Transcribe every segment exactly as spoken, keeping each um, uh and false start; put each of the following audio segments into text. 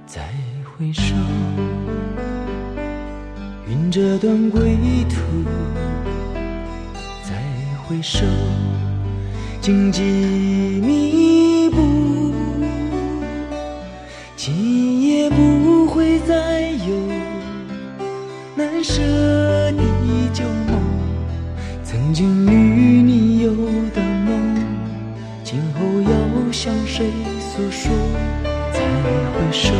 再回首，云这段归途，再回首，荆棘密布，今夜不会再有难舍的旧梦，曾经与你有的梦，今后要向谁诉说？再回首，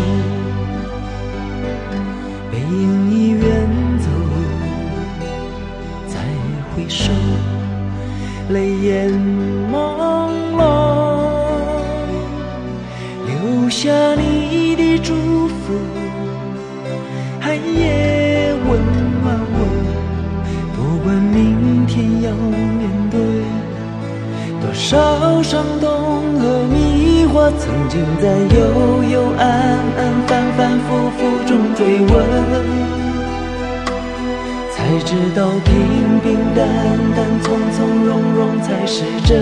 背影已远走，再回首，泪眼朦胧，留下你的祝福，寒夜温暖我，不管明天要面对多少伤痛和迷惑，曾经在幽幽暗暗反反复复中追问，才知道平平淡淡从从容容才是真。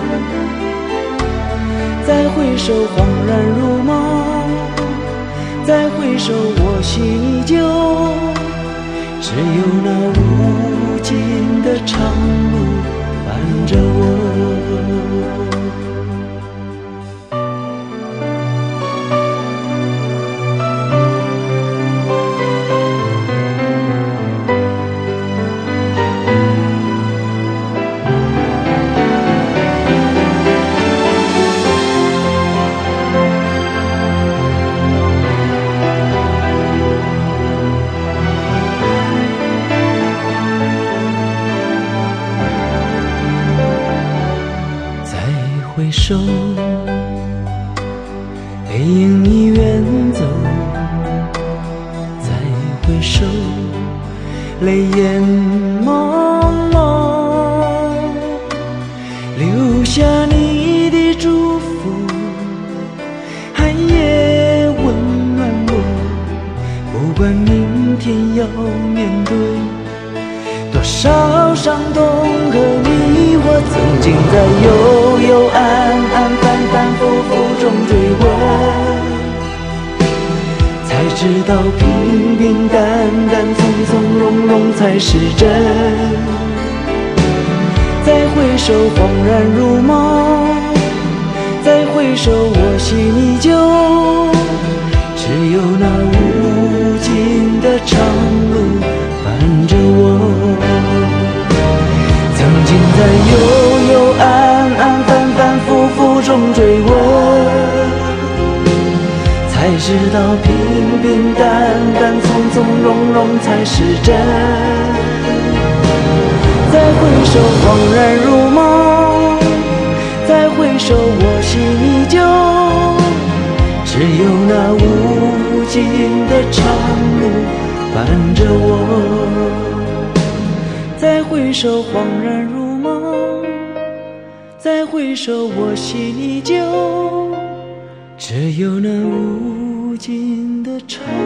再回首恍然如梦，再回首我心依旧，只有那无尽的长路伴着我。回首，背影已远走，再回首，泪眼朦胧，留下你的祝福，寒夜温暖我，不管明天要面对多少伤痛和迷惑，曾经在幽幽暗暗反反复复中追问，才知道平平淡淡从从容容才是真。再回首恍然如梦，再回首我心依旧，只有那无尽的长路伴着我。曾经在幽幽暗暗反反复复中追问，才知道平平淡淡从从容容才是真。再回首恍然如梦，再回首我心依旧，只有那无尽的长路伴着我。再回首恍然如梦，再回首我心依旧，只有那无尽的长路